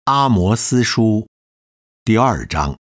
阿摩司书第2章。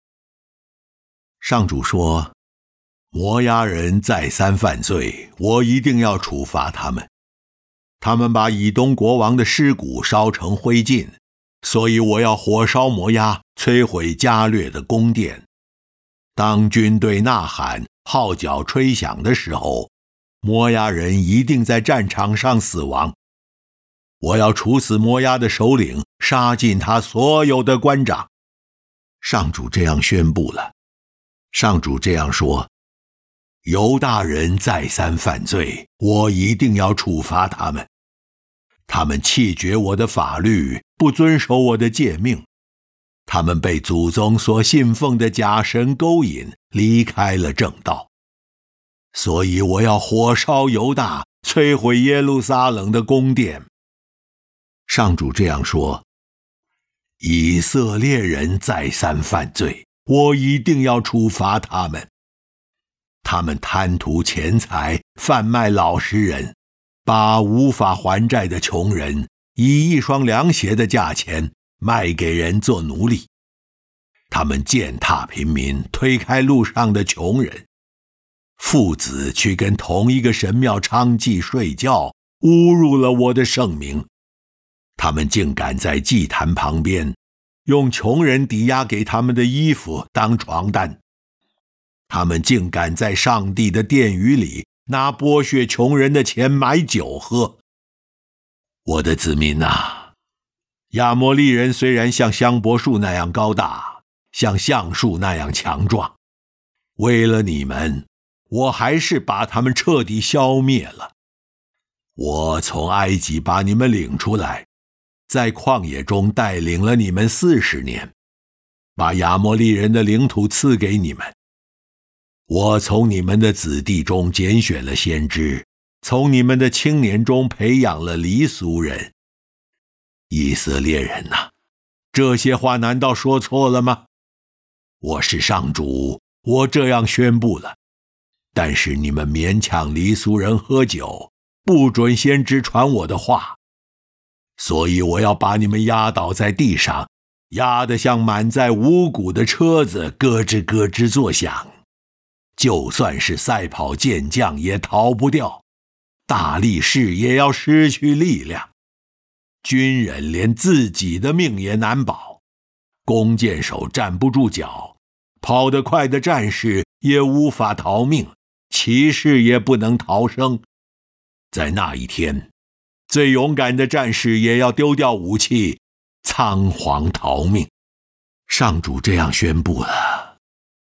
上主说，摩押人再三犯罪，我一定要处罚他们。他们把以东国王的尸骨烧成灰烬，所以我要火烧摩押，摧毁加略的宫殿。当军队呐喊、号角吹响的时候，摩押人一定在战场上死亡。我要处死摩押的首领，杀尽他所有的官长。上主这样宣布了。上主这样说，犹大人再三犯罪，我一定要处罚他们。他们弃绝我的法律，不遵守我的诫命。他们被祖宗所信奉的假神勾引，离开了正道。所以我要火烧犹大，摧毁耶路撒冷的宫殿。上主这样说，以色列人再三犯罪，我一定要处罚他们。他们贪图钱财，贩卖老实人，把无法还债的穷人以一双凉鞋的价钱卖给人做奴隶。他们践踏平民，推开路上的穷人。父子去跟同一个神庙娼妓睡觉，侮辱了我的圣名。他们竟敢在祭坛旁边用穷人抵押给他们的衣服当床单。他们竟敢在上帝的殿宇里拿剥削穷人的钱买酒喝。我的子民啊，亚摩利人虽然像香柏树那样高大，像橡树那样强壮，为了你们，我还是把他们彻底消灭了。我从埃及把你们领出来，在旷野中带领了你们40年，把亚摩利人的领土赐给你们。我从你们的子弟中拣选了先知，从你们的青年中培养了离俗人。以色列人啊，这些话难道说错了吗？我是上主，我这样宣布了。但是你们勉强离俗人喝酒，不准先知传我的话。所以我要把你们压倒在地上，压得像满载五谷的车子咯吱咯吱作响。就算是赛跑健将也逃不掉，大力士也要失去力量，军人连自己的命也难保，弓箭手站不住脚，跑得快的战士也无法逃命，骑士也不能逃生。在那一天，最勇敢的战士也要丢掉武器，仓皇逃命。上主这样宣布了。